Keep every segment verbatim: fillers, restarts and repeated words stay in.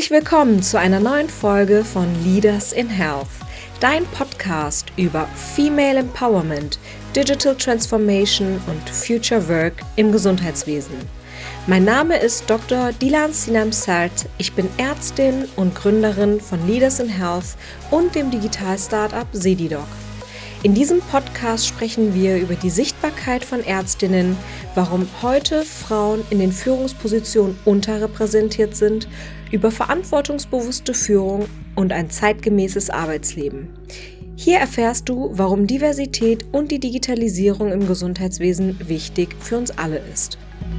Herzlich willkommen zu einer neuen Folge von Leaders in Health, dein Podcast über Female Empowerment, Digital Transformation und Future Work im Gesundheitswesen. Mein Name ist Doktor Dilan Sinem Sert, ich bin Ärztin und Gründerin von Leaders in Health und dem Digital-Startup Sedidoc. In diesem Podcast sprechen wir über die Sichtbarkeit von Ärztinnen, warum heute Frauen in den Führungspositionen unterrepräsentiert sind, über verantwortungsbewusste Führung und ein zeitgemäßes Arbeitsleben. Hier erfährst du, warum Diversität und die Digitalisierung im Gesundheitswesen wichtig für uns alle ist.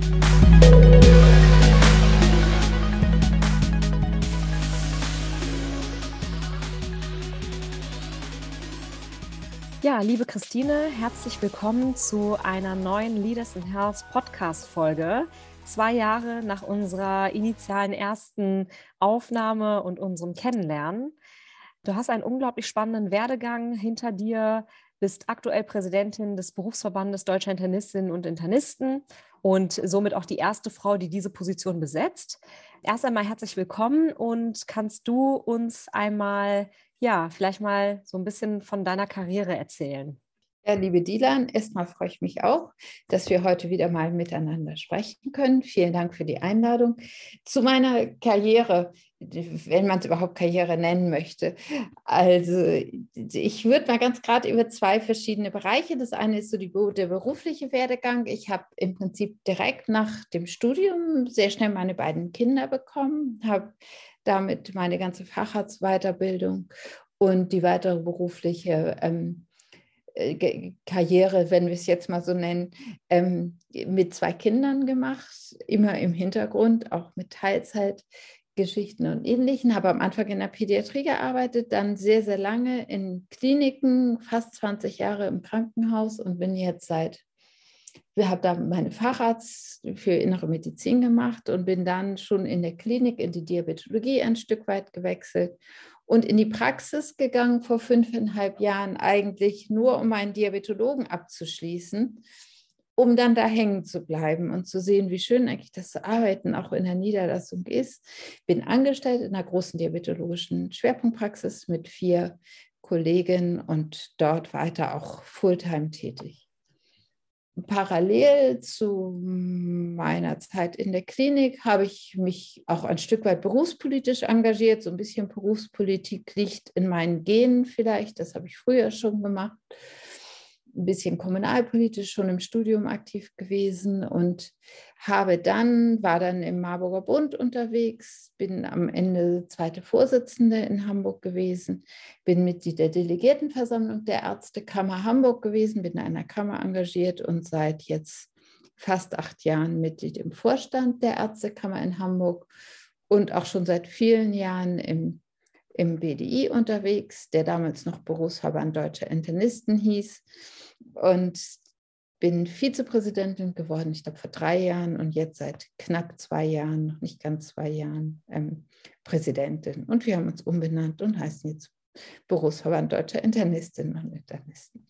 Ja, liebe Christine, herzlich willkommen zu einer neuen Leaders in Health Podcast-Folge. Zwei Jahre nach unserer initialen ersten Aufnahme und unserem Kennenlernen. Du hast einen unglaublich spannenden Werdegang hinter dir, bist aktuell Präsidentin des Berufsverbandes Deutscher Internistinnen und Internisten und somit auch die erste Frau, die diese Position besetzt. Erst einmal herzlich willkommen und kannst du uns einmal ja, vielleicht mal so ein bisschen von deiner Karriere erzählen. Ja, liebe Dilan, erstmal freue ich mich auch, dass wir heute wieder mal miteinander sprechen können. Vielen Dank für die Einladung. Zu meiner Karriere, wenn man es überhaupt Karriere nennen möchte. Also ich würde mal ganz gerade über zwei verschiedene Bereiche. Das eine ist so die, der berufliche Werdegang. Ich habe im Prinzip direkt nach dem Studium sehr schnell meine beiden Kinder bekommen, habe damit meine ganze Facharztweiterbildung und die weitere berufliche ähm, Karriere, wenn wir es jetzt mal so nennen, ähm, mit zwei Kindern gemacht, immer im Hintergrund, auch mit Teilzeitgeschichten und Ähnlichen. Habe am Anfang in der Pädiatrie gearbeitet, dann sehr, sehr lange in Kliniken, fast zwanzig Jahre im Krankenhaus und bin jetzt seit Ich habe da meine Facharzt für innere Medizin gemacht und bin dann schon in der Klinik in die Diabetologie ein Stück weit gewechselt und in die Praxis gegangen vor fünfeinhalb Jahren, eigentlich nur um meinen Diabetologen abzuschließen, um dann da hängen zu bleiben und zu sehen, wie schön eigentlich das Arbeiten auch in der Niederlassung ist. Bin angestellt in einer großen diabetologischen Schwerpunktpraxis mit vier Kolleginnen und dort weiter auch Fulltime tätig. Parallel zu meiner Zeit in der Klinik habe ich mich auch ein Stück weit berufspolitisch engagiert. So ein bisschen Berufspolitik liegt in meinen Genen vielleicht, das habe ich früher schon gemacht. Ein bisschen kommunalpolitisch schon im Studium aktiv gewesen und habe dann, war dann im Marburger Bund unterwegs, bin am Ende zweite Vorsitzende in Hamburg gewesen, bin Mitglied der Delegiertenversammlung der Ärztekammer Hamburg gewesen, bin in einer Kammer engagiert und seit jetzt fast acht Jahren Mitglied im Vorstand der Ärztekammer in Hamburg und auch schon seit vielen Jahren im im B D I unterwegs, der damals noch Berufsverband Deutscher Internisten hieß und bin Vizepräsidentin geworden, ich glaube vor drei Jahren und jetzt seit knapp zwei Jahren, noch nicht ganz zwei Jahren, ähm, Präsidentin. Und wir haben uns umbenannt und heißen jetzt Berufsverband Deutscher Internistinnen und Internisten.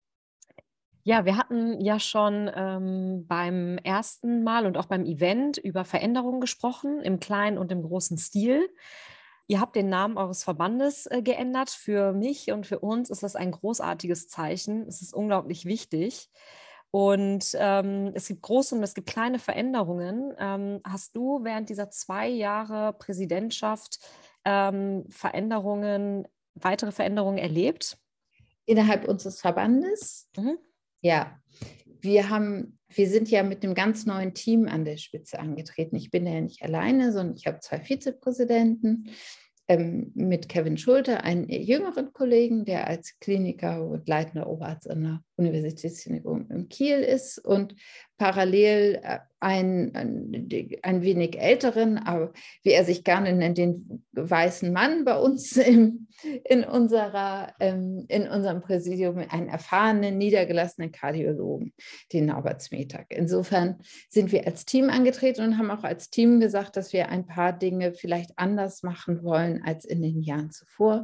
Ja, wir hatten ja schon ähm, beim ersten Mal und auch beim Event über Veränderungen gesprochen, im kleinen und im großen Stil. Ihr habt den Namen eures Verbandes äh, geändert. Für mich und für uns ist das ein großartiges Zeichen. Es ist unglaublich wichtig. Und ähm, es gibt große und es gibt kleine Veränderungen. Ähm, hast du während dieser zwei Jahre Präsidentschaft ähm, Veränderungen, weitere Veränderungen erlebt? Innerhalb unseres Verbandes? Mhm. Ja, wir haben, wir sind ja mit einem ganz neuen Team an der Spitze angetreten. Ich bin ja nicht alleine, sondern ich habe zwei Vizepräsidenten ähm, mit Kevin Schulte, einen jüngeren Kollegen, der als Kliniker und leitender Oberarzt an der Universitätsklinikum in Kiel ist und parallel äh, ein, ein, ein wenig älteren, aber wie er sich gerne nennt, den weißen Mann bei uns im, in, unserer, ähm, in unserem Präsidium, einen erfahrenen, niedergelassenen Kardiologen, den Norbert Smetak. Insofern sind wir als Team angetreten und haben auch als Team gesagt, dass wir ein paar Dinge vielleicht anders machen wollen als in den Jahren zuvor.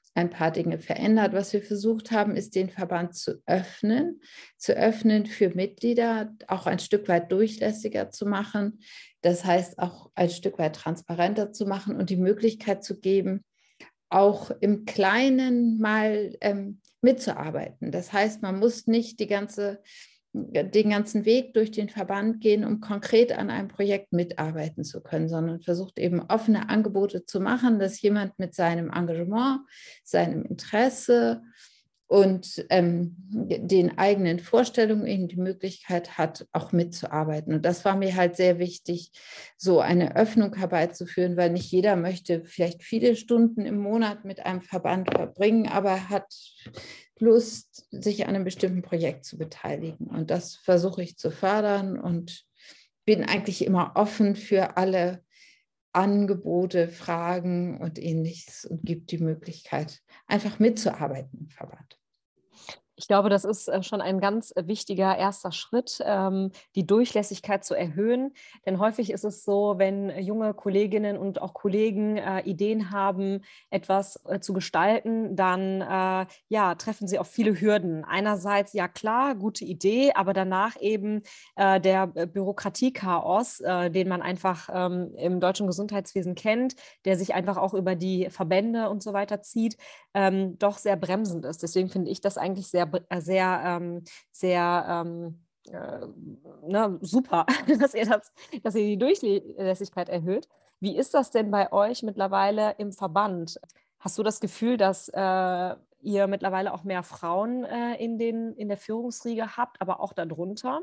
ein paar Dinge verändert. Was wir versucht haben, ist, den Verband zu öffnen, zu öffnen für Mitglieder, auch ein Stück weit durchlässiger zu machen. Das heißt, auch ein Stück weit transparenter zu machen und die Möglichkeit zu geben, auch im Kleinen mal ähm, mitzuarbeiten. Das heißt, man muss nicht die ganze, den ganzen Weg durch den Verband gehen, um konkret an einem Projekt mitarbeiten zu können, sondern versucht eben offene Angebote zu machen, dass jemand mit seinem Engagement, seinem Interesse und ähm, den eigenen Vorstellungen eben die Möglichkeit hat, auch mitzuarbeiten. Und das war mir halt sehr wichtig, so eine Öffnung herbeizuführen, weil nicht jeder möchte vielleicht viele Stunden im Monat mit einem Verband verbringen, aber hat Lust, sich an einem bestimmten Projekt zu beteiligen. Und das versuche ich zu fördern und bin eigentlich immer offen für alle Angebote, Fragen und Ähnliches und gibt die Möglichkeit, einfach mitzuarbeiten im Verband. Ich glaube, das ist schon ein ganz wichtiger erster Schritt, die Durchlässigkeit zu erhöhen. Denn häufig ist es so, wenn junge Kolleginnen und auch Kollegen Ideen haben, etwas zu gestalten, dann ja, treffen sie auf viele Hürden. Einerseits, ja klar, gute Idee, aber danach eben der Bürokratiechaos, den man einfach im deutschen Gesundheitswesen kennt, der sich einfach auch über die Verbände und so weiter zieht, doch sehr bremsend ist. Deswegen finde ich das eigentlich sehr sehr, ähm, sehr ähm, äh, ne, super, dass ihr, das, dass ihr die Durchlässigkeit erhöht. Wie ist das denn bei euch mittlerweile im Verband? Hast du das Gefühl, dass äh, ihr mittlerweile auch mehr Frauen äh, in, den, in der Führungsriege habt, aber auch darunter?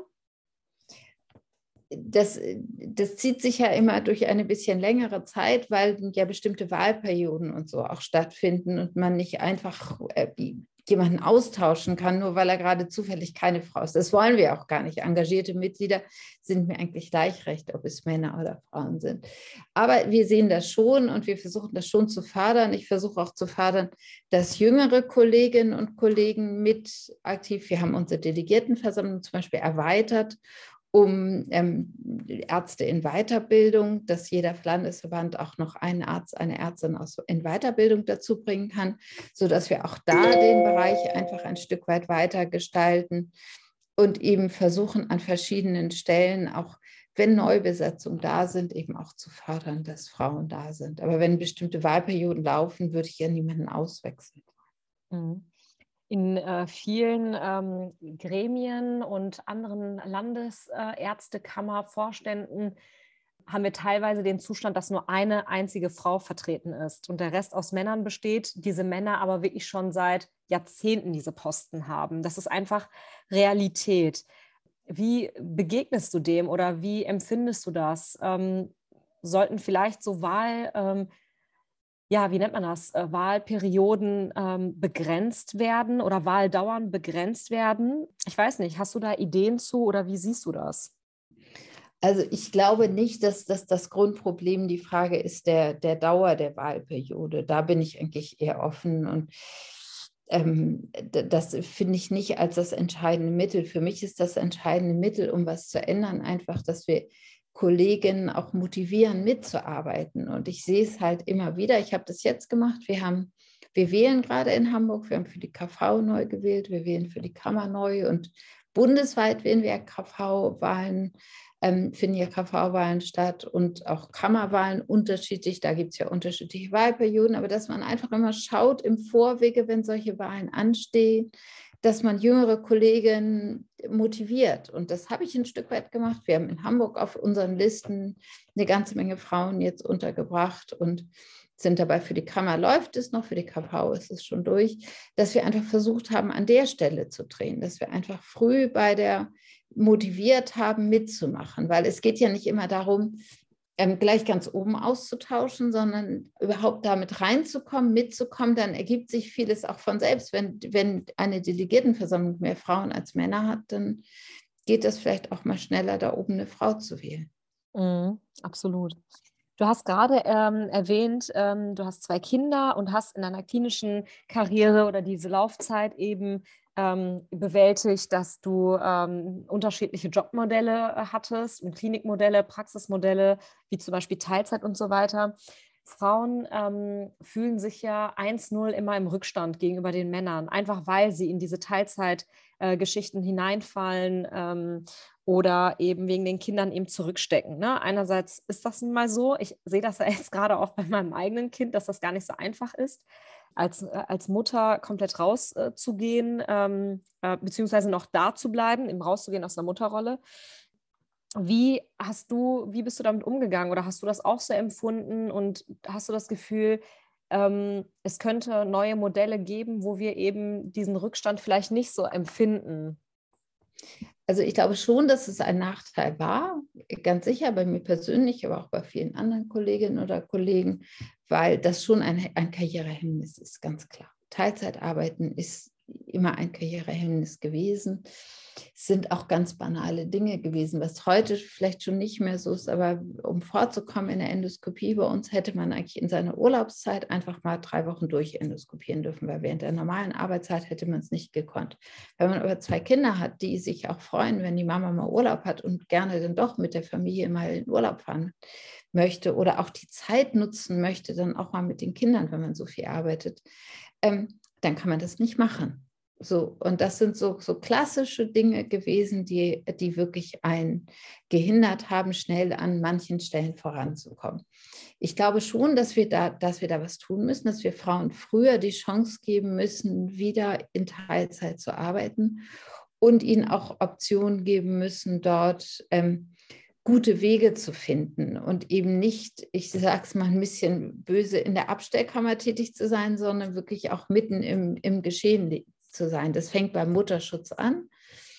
Das, das zieht sich ja immer durch eine bisschen längere Zeit, weil ja bestimmte Wahlperioden und so auch stattfinden und man nicht einfach äh, jemanden austauschen kann, nur weil er gerade zufällig keine Frau ist. Das wollen wir auch gar nicht. Engagierte Mitglieder sind mir eigentlich gleich recht, ob es Männer oder Frauen sind. Aber wir sehen das schon und wir versuchen das schon zu fördern. Ich versuche auch zu fördern, dass jüngere Kolleginnen und Kollegen mit aktiv, wir haben unsere Delegiertenversammlung zum Beispiel erweitert, um ähm, Ärzte in Weiterbildung, dass jeder Landesverband auch noch einen Arzt, eine Ärztin aus, in Weiterbildung dazu bringen kann, sodass wir auch da den Bereich einfach ein Stück weit weiter gestalten und eben versuchen, an verschiedenen Stellen, auch wenn Neubesetzungen da sind, eben auch zu fördern, dass Frauen da sind. Aber wenn bestimmte Wahlperioden laufen, würde ich ja niemanden auswechseln. Mhm. In äh, vielen ähm, Gremien und anderen Landesärztekammervorständen haben wir teilweise den Zustand, dass nur eine einzige Frau vertreten ist und der Rest aus Männern besteht, diese Männer aber wirklich schon seit Jahrzehnten diese Posten haben. Das ist einfach Realität. Wie begegnest du dem oder wie empfindest du das? Ähm, sollten vielleicht so Wahl... Ähm, ja, wie nennt man das, äh, Wahlperioden ähm, begrenzt werden oder Wahldauern begrenzt werden? Ich weiß nicht, hast du da Ideen zu oder wie siehst du das? Also ich glaube nicht, dass, dass das Grundproblem die Frage ist der, der Dauer der Wahlperiode. Da bin ich eigentlich eher offen und ähm, das finde ich nicht als das entscheidende Mittel. Für mich ist das entscheidende Mittel, um was zu ändern, einfach, dass wir Kolleginnen auch motivieren, mitzuarbeiten. Und ich sehe es halt immer wieder. Ich habe das jetzt gemacht. Wir haben, wir wählen gerade in Hamburg. Wir haben für die K V neu gewählt. Wir wählen für die Kammer neu. Und bundesweit wählen wir K V-Wahlen, ähm, finden ja K V-Wahlen statt und auch Kammerwahlen unterschiedlich. Da gibt es ja unterschiedliche Wahlperioden. Aber dass man einfach immer schaut im Vorwege, wenn solche Wahlen anstehen, dass man jüngere Kolleginnen motiviert. Und das habe ich ein Stück weit gemacht. Wir haben in Hamburg auf unseren Listen eine ganze Menge Frauen jetzt untergebracht und sind dabei, für die Kammer läuft es noch, für die K V ist es schon durch, dass wir einfach versucht haben, an der Stelle zu drehen, dass wir einfach früh bei der motiviert haben, mitzumachen. Weil es geht ja nicht immer darum, Ähm, gleich ganz oben auszutauschen, sondern überhaupt damit reinzukommen, mitzukommen, dann ergibt sich vieles auch von selbst. Wenn, wenn eine Delegiertenversammlung mehr Frauen als Männer hat, dann geht es vielleicht auch mal schneller, da oben eine Frau zu wählen. Mhm, absolut. Du hast gerade ähm, erwähnt, ähm, du hast zwei Kinder und hast in deiner klinischen Karriere oder diese Laufzeit eben ähm, bewältigt, dass du ähm, unterschiedliche Jobmodelle äh, hattest und Klinikmodelle, Praxismodelle, wie zum Beispiel Teilzeit und so weiter. Frauen ähm, fühlen sich ja eins null immer im Rückstand gegenüber den Männern, einfach weil sie in diese Teilzeitgeschichten äh, hineinfallen ähm, oder eben wegen den Kindern eben zurückstecken. Ne? Einerseits ist das nun mal so, ich sehe das ja jetzt gerade auch bei meinem eigenen Kind, dass das gar nicht so einfach ist, als, äh, als Mutter komplett rauszugehen, äh, ähm, äh, beziehungsweise noch da zu bleiben, eben rauszugehen aus der Mutterrolle. Wie hast du, wie bist du damit umgegangen oder hast du das auch so empfunden und hast du das Gefühl, ähm, es könnte neue Modelle geben, wo wir eben diesen Rückstand vielleicht nicht so empfinden? Also ich glaube schon, dass es ein Nachteil war, ganz sicher bei mir persönlich, aber auch bei vielen anderen Kolleginnen oder Kollegen, weil das schon ein, ein Karrierehemmnis ist, ganz klar. Teilzeitarbeiten ist immer ein Karrierehemmnis gewesen. Es sind auch ganz banale Dinge gewesen, was heute vielleicht schon nicht mehr so ist, aber um vorzukommen in der Endoskopie bei uns hätte man eigentlich in seiner Urlaubszeit einfach mal drei Wochen durchendoskopieren dürfen, weil während der normalen Arbeitszeit hätte man es nicht gekonnt. Wenn man aber zwei Kinder hat, die sich auch freuen, wenn die Mama mal Urlaub hat und gerne dann doch mit der Familie mal in Urlaub fahren möchte oder auch die Zeit nutzen möchte, dann auch mal mit den Kindern, wenn man so viel arbeitet, ähm, dann kann man das nicht machen. So, und das sind so, so klassische Dinge gewesen, die, die wirklich einen gehindert haben, schnell an manchen Stellen voranzukommen. Ich glaube schon, dass wir da, dass wir da was tun müssen, dass wir Frauen früher die Chance geben müssen, wieder in Teilzeit zu arbeiten und ihnen auch Optionen geben müssen, dort ähm, gute Wege zu finden und eben nicht, ich sage es mal ein bisschen böse, in der Abstellkammer tätig zu sein, sondern wirklich auch mitten im, im Geschehen zu sein. Das fängt beim Mutterschutz an,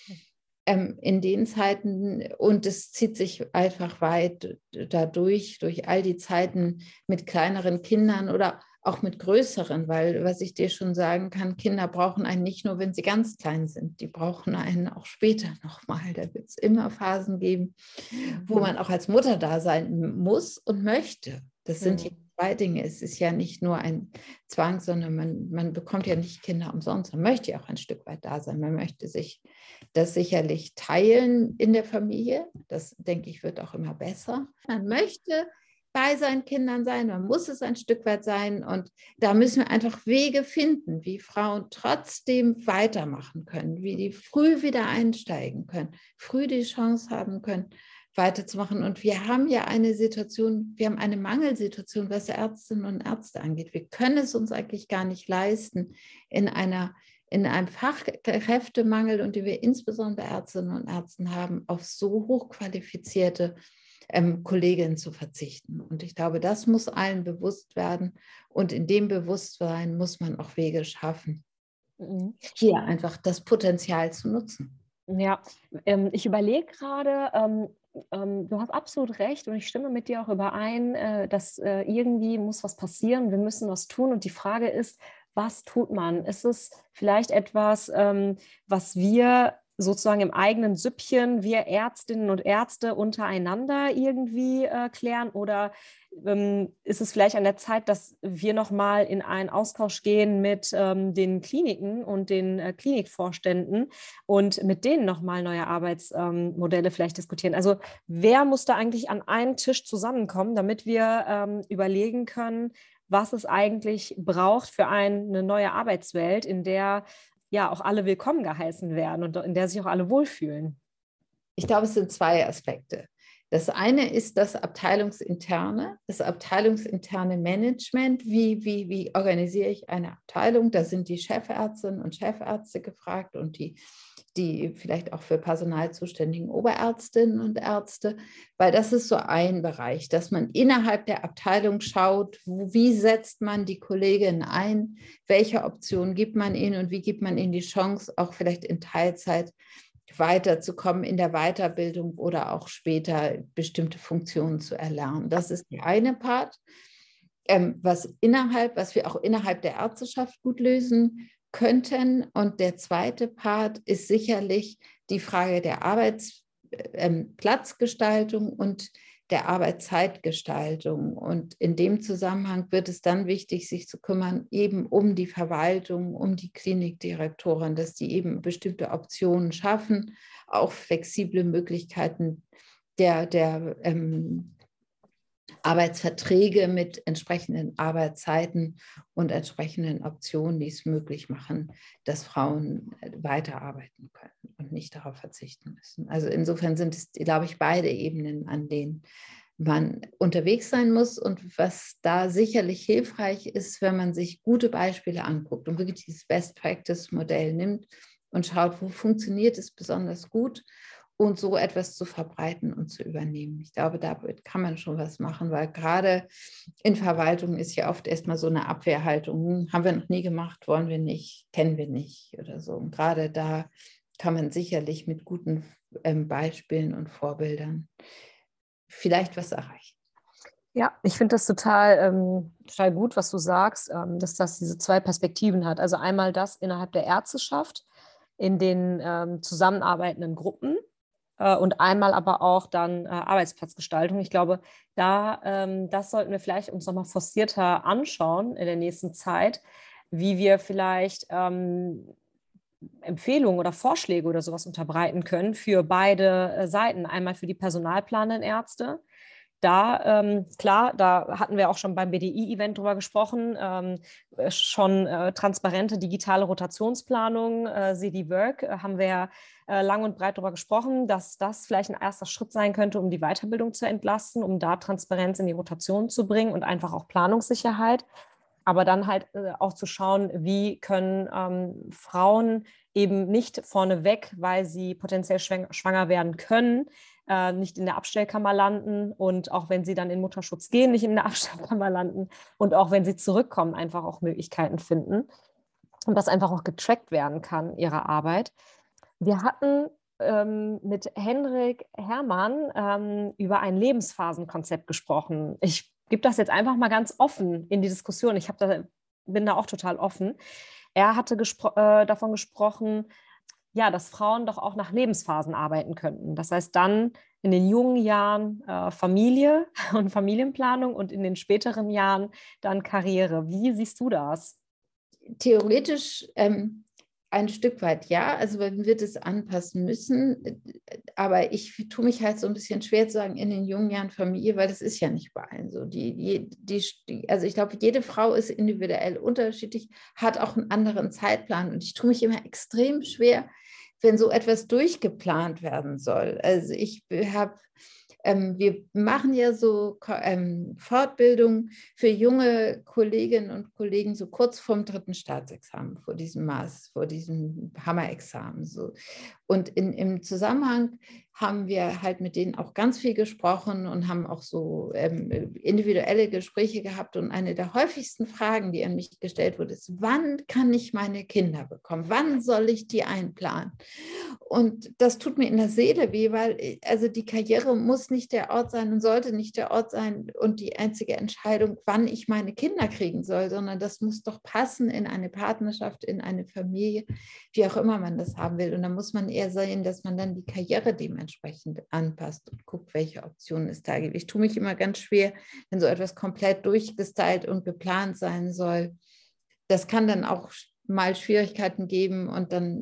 ähm, in den Zeiten, und es zieht sich einfach weit dadurch, durch all die Zeiten mit kleineren Kindern oder auch mit größeren, weil, was ich dir schon sagen kann, Kinder brauchen einen nicht nur, wenn sie ganz klein sind, die brauchen einen auch später nochmal. Da wird es immer Phasen geben, wo man auch als Mutter da sein muss und möchte. Das sind die zwei Dinge. Es ist ja nicht nur ein Zwang, sondern man, man bekommt ja nicht Kinder umsonst. Man möchte ja auch ein Stück weit da sein. Man möchte sich das sicherlich teilen in der Familie. Das, denke ich, wird auch immer besser. Man möchte bei seinen Kindern sein, man muss es ein Stück weit sein, und da müssen wir einfach Wege finden, wie Frauen trotzdem weitermachen können, wie die früh wieder einsteigen können, früh die Chance haben können, weiterzumachen. Und wir haben ja eine Situation, wir haben eine Mangelsituation, was Ärztinnen und Ärzte angeht. Wir können es uns eigentlich gar nicht leisten, in einer in einem Fachkräftemangel, und die wir insbesondere bei Ärztinnen und Ärzten haben, auf so hochqualifizierte ähm, Kolleginnen zu verzichten. Und ich glaube, das muss allen bewusst werden. Und in dem Bewusstsein muss man auch Wege schaffen, mhm. hier einfach das Potenzial zu nutzen. Ja, ähm, ich überlege gerade, ähm, ähm, du hast absolut recht, und ich stimme mit dir auch überein, äh, dass äh, irgendwie muss was passieren, wir müssen was tun, und die Frage ist, was tut man? Ist es vielleicht etwas, ähm, was wir sozusagen im eigenen Süppchen, wir Ärztinnen und Ärzte untereinander irgendwie äh, klären, oder ähm, ist es vielleicht an der Zeit, dass wir nochmal in einen Austausch gehen mit ähm, den Kliniken und den äh, Klinikvorständen und mit denen nochmal neue Arbeitsmodelle ähm, vielleicht diskutieren? Also wer muss da eigentlich an einen Tisch zusammenkommen, damit wir ähm, überlegen können, was es eigentlich braucht für eine neue Arbeitswelt, in der ja auch alle willkommen geheißen werden und in der sich auch alle wohlfühlen? Ich glaube, es sind zwei Aspekte. Das eine ist das abteilungsinterne, das abteilungsinterne Management. Wie, wie, wie organisiere ich eine Abteilung? Da sind die Chefärztinnen und Chefärzte gefragt und die, die vielleicht auch für Personal zuständigen Oberärztinnen und Ärzte, weil das ist so ein Bereich, dass man innerhalb der Abteilung schaut, wo, wie setzt man die Kolleginnen ein, welche Optionen gibt man ihnen und wie gibt man ihnen die Chance, auch vielleicht in Teilzeit weiterzukommen in der Weiterbildung oder auch später bestimmte Funktionen zu erlernen. Das ist der eine Part, ähm, was innerhalb, was wir auch innerhalb der Ärzteschaft gut lösen könnten. Und der zweite Part ist sicherlich die Frage der Arbeitsplatzgestaltung ähm, und der Arbeitszeitgestaltung. Und in dem Zusammenhang wird es dann wichtig, sich zu kümmern, eben um die Verwaltung, um die Klinikdirektoren, dass die eben bestimmte Optionen schaffen, auch flexible Möglichkeiten der, der ähm, Arbeitsverträge mit entsprechenden Arbeitszeiten und entsprechenden Optionen, die es möglich machen, dass Frauen weiterarbeiten können und nicht darauf verzichten müssen. Also insofern sind es, glaube ich, beide Ebenen, an denen man unterwegs sein muss. Und was da sicherlich hilfreich ist, wenn man sich gute Beispiele anguckt und wirklich dieses Best-Practice-Modell nimmt und schaut, wo funktioniert es besonders gut, und so etwas zu verbreiten und zu übernehmen. Ich glaube, damit kann man schon was machen, weil gerade in Verwaltung ist ja oft erstmal so eine Abwehrhaltung, haben wir noch nie gemacht, wollen wir nicht, kennen wir nicht oder so. Und gerade da kann man sicherlich mit guten ähm, Beispielen und Vorbildern vielleicht was erreichen. Ja, ich finde das total, ähm, total gut, was du sagst, ähm, dass das diese zwei Perspektiven hat. Also einmal das innerhalb der Ärzteschaft, in den ähm, zusammenarbeitenden Gruppen, und einmal aber auch dann äh, Arbeitsplatzgestaltung. Ich glaube, da, ähm, das sollten wir vielleicht uns nochmal forcierter anschauen in der nächsten Zeit, wie wir vielleicht ähm, Empfehlungen oder Vorschläge oder sowas unterbreiten können für beide äh, Seiten. Einmal für die personalplanenden Ärzte. Da, ähm, klar, da hatten wir auch schon beim B D I-Event drüber gesprochen, ähm, schon äh, transparente digitale Rotationsplanung, äh, C D Work, äh, haben wir äh, lang und breit darüber gesprochen, dass das vielleicht ein erster Schritt sein könnte, um die Weiterbildung zu entlasten, um da Transparenz in die Rotation zu bringen und einfach auch Planungssicherheit. Aber dann halt äh, auch zu schauen, wie können ähm, Frauen eben nicht vorneweg, weil sie potenziell schwang- schwanger werden können, äh, nicht in der Abstellkammer landen, und auch wenn sie dann in Mutterschutz gehen, nicht in der Abstellkammer landen, und auch wenn sie zurückkommen, einfach auch Möglichkeiten finden und das einfach auch getrackt werden kann, ihre Arbeit. Wir hatten ähm, mit Hendrik Herrmann ähm, über ein Lebensphasenkonzept gesprochen. Ich gebe das jetzt einfach mal ganz offen in die Diskussion. Ich hab da, bin da auch total offen. Er hatte gespro- äh, davon gesprochen, ja, dass Frauen doch auch nach Lebensphasen arbeiten könnten. Das heißt dann in den jungen Jahren äh, Familie und Familienplanung und in den späteren Jahren dann Karriere. Wie siehst du das? Theoretisch ähm, ein Stück weit ja, also man wird es anpassen müssen, aber ich tue mich halt so ein bisschen schwer zu sagen, in den jungen Jahren Familie, weil das ist ja nicht bei allen so. Die, die, die, also ich glaube, jede Frau ist individuell unterschiedlich, hat auch einen anderen Zeitplan, und ich tue mich immer extrem schwer, wenn so etwas durchgeplant werden soll. Also ich habe Ähm, wir machen ja so ähm, Fortbildungen für junge Kolleginnen und Kollegen so kurz vorm dritten Staatsexamen, vor diesem Maß, vor diesem Hammerexamen. So. Und in, im Zusammenhang haben wir halt mit denen auch ganz viel gesprochen und haben auch so ähm, individuelle Gespräche gehabt. Und eine der häufigsten Fragen, die an mich gestellt wurde, ist: Wann kann ich meine Kinder bekommen? Wann soll ich die einplanen? Und das tut mir in der Seele weh, weil also die Karriere muss nicht der Ort sein und sollte nicht der Ort sein und die einzige Entscheidung, wann ich meine Kinder kriegen soll, sondern das muss doch passen in eine Partnerschaft, in eine Familie, wie auch immer man das haben will. Und da muss man eher sehen, dass man dann die Karriere dementsprechend anpasst und guckt, welche Optionen es da gibt. Ich tue mich immer ganz schwer, wenn so etwas komplett durchgestylt und geplant sein soll. Das kann dann auch mal Schwierigkeiten geben, und dann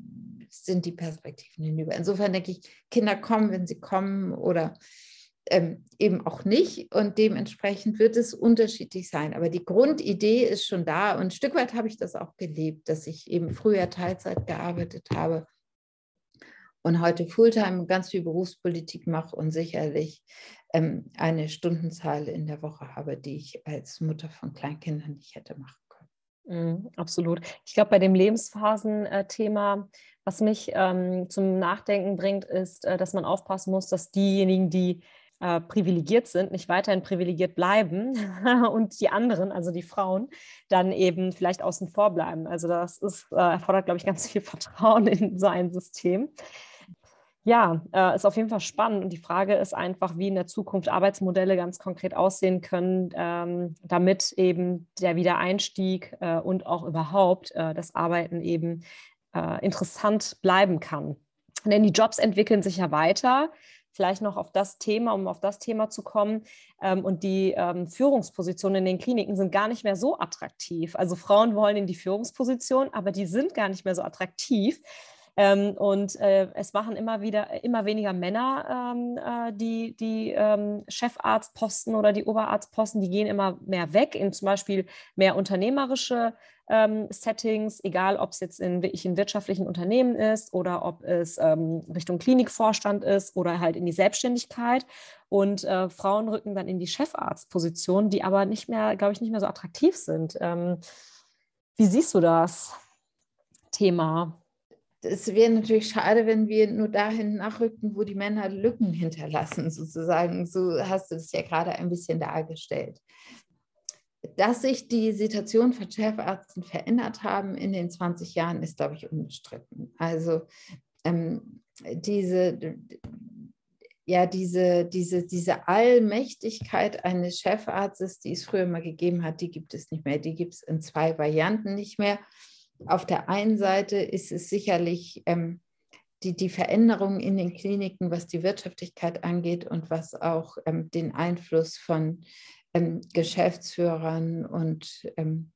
sind die Perspektiven hinüber. Insofern denke ich, Kinder kommen, wenn sie kommen, oder ähm, eben auch nicht. Und dementsprechend wird es unterschiedlich sein. Aber die Grundidee ist schon da. Und ein Stück weit habe ich das auch gelebt, dass ich eben früher Teilzeit gearbeitet habe und heute Fulltime ganz viel Berufspolitik mache und sicherlich ähm, eine Stundenzahl in der Woche habe, die ich als Mutter von Kleinkindern nicht hätte machen können. Mm, absolut. Ich glaube, bei dem Lebensphasen-Thema, was mich ähm, zum Nachdenken bringt, ist, äh, dass man aufpassen muss, dass diejenigen, die äh, privilegiert sind, nicht weiterhin privilegiert bleiben und die anderen, also die Frauen, dann eben vielleicht außen vor bleiben. Also das ist, äh, erfordert, glaube ich, ganz viel Vertrauen in so ein System. Ja, äh, ist auf jeden Fall spannend, und die Frage ist einfach, wie in der Zukunft Arbeitsmodelle ganz konkret aussehen können, ähm, damit eben der Wiedereinstieg äh, und auch überhaupt äh, das Arbeiten eben äh, interessant bleiben kann. Denn die Jobs entwickeln sich ja weiter. Vielleicht noch auf das Thema, um auf das Thema zu kommen. Ähm, und die ähm, Führungspositionen in den Kliniken sind gar nicht mehr so attraktiv. Also Frauen wollen in die Führungsposition, aber die sind gar nicht mehr so attraktiv. Ähm, und äh, es machen immer wieder immer weniger Männer ähm, äh, die, die ähm, Chefarztposten oder die Oberarztposten, die gehen immer mehr weg in zum Beispiel mehr unternehmerische ähm, Settings, egal ob es jetzt in, in wirtschaftlichen Unternehmen ist oder ob es ähm, Richtung Klinikvorstand ist oder halt in die Selbstständigkeit. Und äh, Frauen rücken dann in die Chefarztposition, die aber nicht mehr, glaube ich, nicht mehr so attraktiv sind. Ähm, wie siehst du das Thema? Es wäre natürlich schade, wenn wir nur dahin nachrücken, wo die Männer Lücken hinterlassen, sozusagen. So hast du es ja gerade ein bisschen dargestellt. Dass sich die Situation von Chefarzten verändert haben in den zwanzig Jahren, ist, glaube ich, unbestritten. Also ähm, diese, ja, diese, diese, diese Allmächtigkeit eines Chefarztes, die es früher mal gegeben hat, die gibt es nicht mehr. Die gibt es in zwei Varianten nicht mehr. Auf der einen Seite ist es sicherlich ähm, die, die Veränderung in den Kliniken, was die Wirtschaftlichkeit angeht und was auch ähm, den Einfluss von ähm, Geschäftsführern und ähm,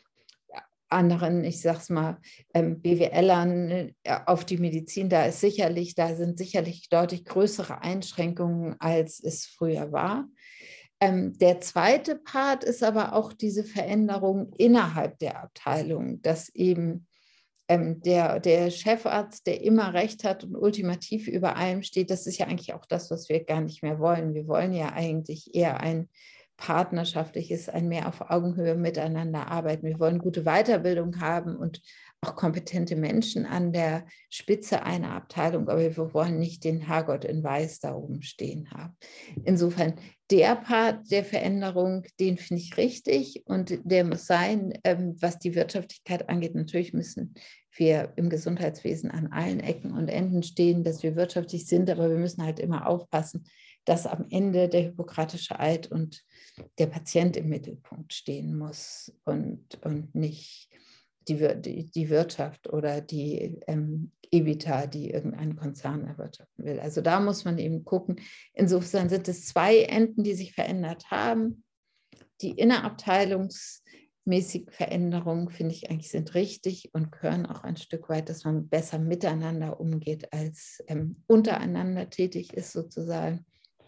anderen, ich sag's mal, ähm, B W Lern äh, auf die Medizin, da ist sicherlich, da sind sicherlich deutlich größere Einschränkungen, als es früher war. Ähm, der zweite Part ist aber auch diese Veränderung innerhalb der Abteilung, dass eben ähm, der, der Chefarzt, der immer Recht hat und ultimativ über allem steht, das ist ja eigentlich auch das, was wir gar nicht mehr wollen. Wir wollen ja eigentlich eher ein partnerschaftliches, ein mehr auf Augenhöhe miteinander arbeiten. Wir wollen gute Weiterbildung haben und auch kompetente Menschen an der Spitze einer Abteilung, aber wir wollen nicht den Herrgott in Weiß da oben stehen haben. Insofern, der Part der Veränderung, den finde ich richtig und der muss sein, ähm, was die Wirtschaftlichkeit angeht. Natürlich müssen wir im Gesundheitswesen an allen Ecken und Enden stehen, dass wir wirtschaftlich sind, aber wir müssen halt immer aufpassen, dass am Ende der Hippokratische Eid und der Patient im Mittelpunkt stehen muss und, und nicht die, die, die Wirtschaft oder die ähm, EBITDA, die irgendein Konzern erwirtschaften will. Also da muss man eben gucken. Insofern sind es zwei Enden, die sich verändert haben. Die innerabteilungsmäßigen Veränderungen, finde ich eigentlich, sind richtig und gehören auch ein Stück weit, dass man besser miteinander umgeht, als ähm, untereinander tätig ist sozusagen.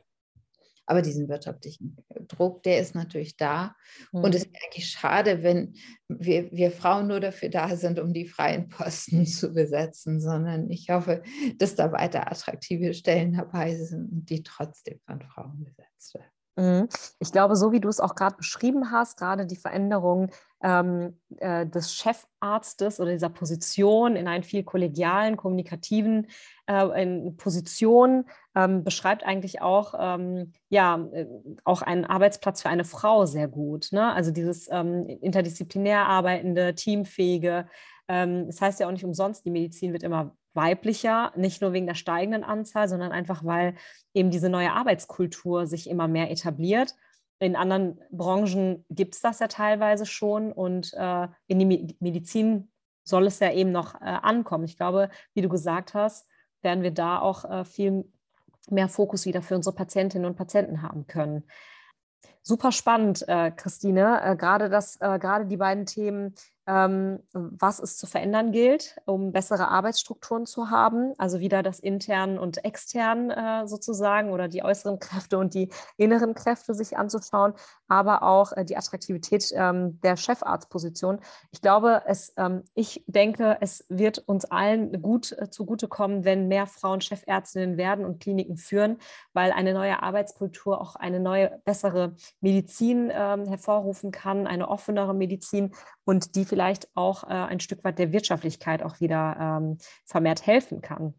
Aber diesen wirtschaftlichen Druck, der ist natürlich da. Mhm. Und es ist eigentlich schade, wenn wir, wir Frauen nur dafür da sind, um die freien Posten zu besetzen, sondern ich hoffe, dass da weiter attraktive Stellen dabei sind und die trotzdem von Frauen besetzt werden. Ich glaube, so wie du es auch gerade beschrieben hast, gerade die Veränderung ähm, äh, des Chefarztes oder dieser Position in einen viel kollegialen, kommunikativen äh, in Position ähm, beschreibt eigentlich auch, ähm, ja, äh, auch einen Arbeitsplatz für eine Frau sehr gut. Ne? Also dieses ähm, interdisziplinär arbeitende, teamfähige. Ähm, das heißt ja auch nicht umsonst, die Medizin wird immer weiblicher, nicht nur wegen der steigenden Anzahl, sondern einfach, weil eben diese neue Arbeitskultur sich immer mehr etabliert. In anderen Branchen gibt es das ja teilweise schon und äh, in die Medizin soll es ja eben noch äh, ankommen. Ich glaube, wie du gesagt hast, werden wir da auch äh, viel mehr Fokus wieder für unsere Patientinnen und Patienten haben können. Super spannend, äh, Christine, äh, gerade das, äh, gerade die beiden Themen, ähm, was es zu verändern gilt, um bessere Arbeitsstrukturen zu haben, also wieder das intern und extern äh, sozusagen oder die äußeren Kräfte und die inneren Kräfte sich anzuschauen, aber auch äh, die Attraktivität ähm, der Chefarztposition. Ich glaube, es, ähm, ich denke, es wird uns allen gut äh, zugutekommen, wenn mehr Frauen Chefärztinnen werden und Kliniken führen, weil eine neue Arbeitskultur auch eine neue, bessere Medizin ähm, hervorrufen kann, eine offenere Medizin und die vielleicht auch äh, ein Stück weit der Wirtschaftlichkeit auch wieder ähm, vermehrt helfen kann.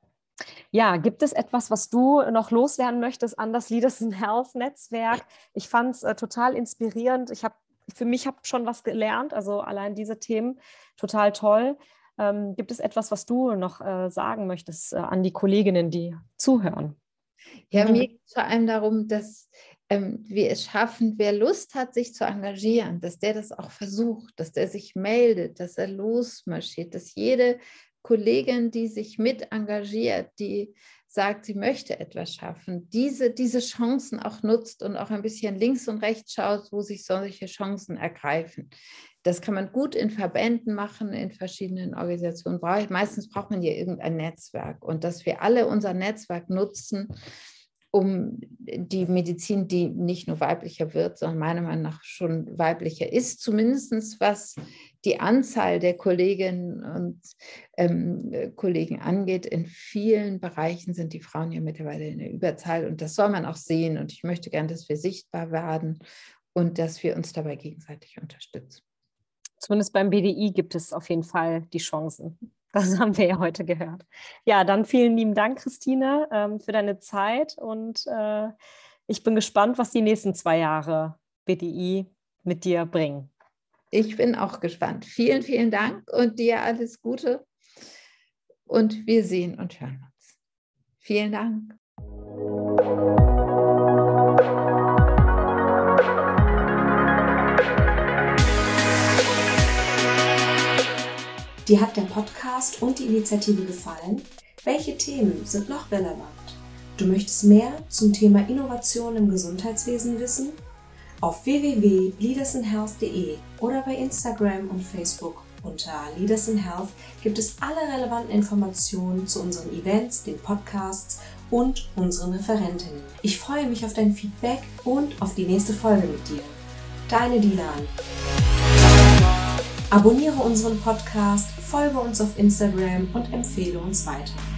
Ja, gibt es etwas, was du noch loswerden möchtest an das Leaders in Health Netzwerk? Ich fand es äh, total inspirierend. Ich habe für mich habe schon was gelernt, also allein diese Themen, total toll. Ähm, gibt es etwas, was du noch äh, sagen möchtest äh, an die Kolleginnen, die zuhören? Ja, mir geht es vor allem darum, dass ähm, wir es schaffen, wer Lust hat, sich zu engagieren, dass der das auch versucht, dass der sich meldet, dass er losmarschiert, dass jede Kollegin, die sich mit engagiert, die sagt, sie möchte etwas schaffen, diese, diese Chancen auch nutzt und auch ein bisschen links und rechts schaut, wo sich solche Chancen ergreifen. Das kann man gut in Verbänden machen, in verschiedenen Organisationen. Meistens braucht man ja irgendein Netzwerk. Und dass wir alle unser Netzwerk nutzen, um die Medizin, die nicht nur weiblicher wird, sondern meiner Meinung nach schon weiblicher ist, zumindest was die Anzahl der Kolleginnen und ähm, Kollegen angeht. In vielen Bereichen sind die Frauen ja mittlerweile in der Überzahl und das soll man auch sehen. Und ich möchte gern, dass wir sichtbar werden und dass wir uns dabei gegenseitig unterstützen. Zumindest beim B D I gibt es auf jeden Fall die Chancen. Das haben wir ja heute gehört. Ja, dann vielen lieben Dank, Christine, ähm, für deine Zeit und äh, ich bin gespannt, was die nächsten zwei Jahre B D I mit dir bringen. Ich bin auch gespannt. Vielen, vielen Dank und dir alles Gute und wir sehen und hören uns. Vielen Dank. Dir hat der Podcast und die Initiative gefallen? Welche Themen sind noch relevant? Du möchtest mehr zum Thema Innovation im Gesundheitswesen wissen? Auf w w w punkt leaders in health punkt d e oder bei Instagram und Facebook unter Leaders in Health gibt es alle relevanten Informationen zu unseren Events, den Podcasts und unseren Referentinnen. Ich freue mich auf dein Feedback und auf die nächste Folge mit dir. Deine Dilan. Abonniere unseren Podcast, folge uns auf Instagram und empfehle uns weiter.